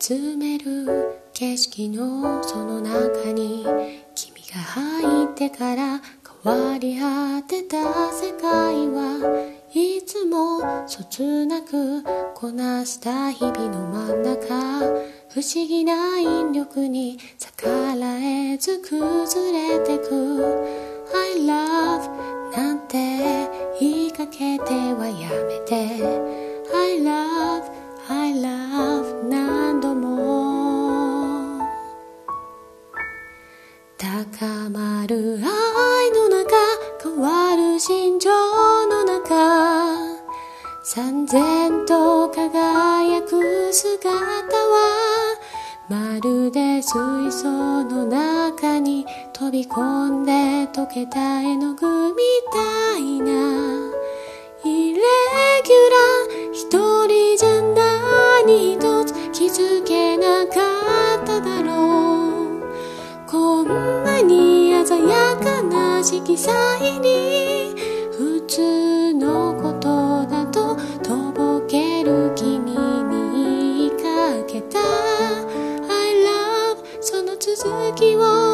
詰める景色のその中に君が入ってから変わり果てた世界はいつもそつなくこなした日々の真ん中、不思議な引力に逆らえず崩れてく。 I love なんて言いかけてはやめて、 I love I love 何度も高まる愛の中、変わる心情の中、燦然と輝く姿はまるで水槽の中に飛び込んで溶けた絵の具みたいなイレギュラー、一人じゃ何一つ気づけなかっただろう。こんなに鮮やかな色彩に普通のことだととぼける君に言いかけた I love その続きを